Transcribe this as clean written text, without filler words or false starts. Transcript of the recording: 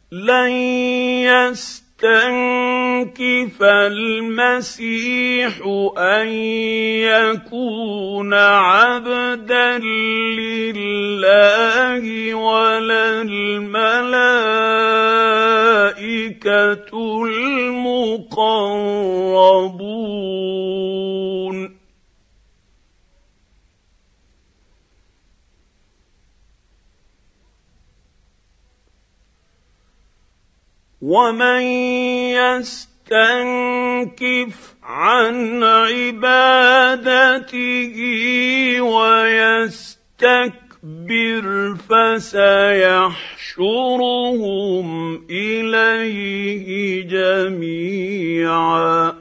لن يستنكف المسيح أن يكون عبدا لله ولا الملائكة المقربون. ومن يستنكف عن عبادته ويستكبر فسيحشرهم إليه جميعا.